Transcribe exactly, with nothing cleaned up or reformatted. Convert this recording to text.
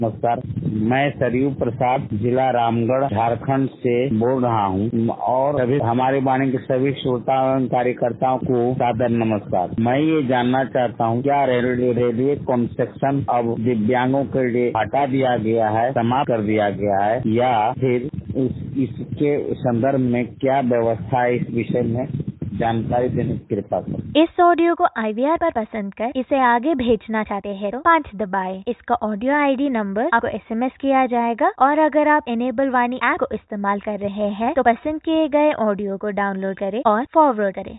नमस्कार, मैं सरयू प्रसाद जिला रामगढ़ झारखंड से बोल रहा हूँ और सभी हमारे वाणी के सभी श्रोता एवं कार्यकर्ताओं को सादर नमस्कार। मैं ये जानना चाहता हूँ क्या रेलवे रेलवे कंस्ट्रक्शन अब दिव्यांगों के लिए हटा दिया गया है, समाप्त कर दिया गया है या फिर इस, इसके संदर्भ में क्या व्यवस्था है, इस विषय में जानकारी देने की कृपा करें। इस ऑडियो को आई वी आर पर पसंद कर इसे आगे भेजना चाहते हैं तो पाँच दबाएं। इसका ऑडियो आई डी नंबर आपको एस एम एस किया जाएगा और अगर आप इनेबल वाणी ऐप को इस्तेमाल कर रहे हैं तो पसंद किए गए ऑडियो को डाउनलोड करें और फॉरवर्ड करें।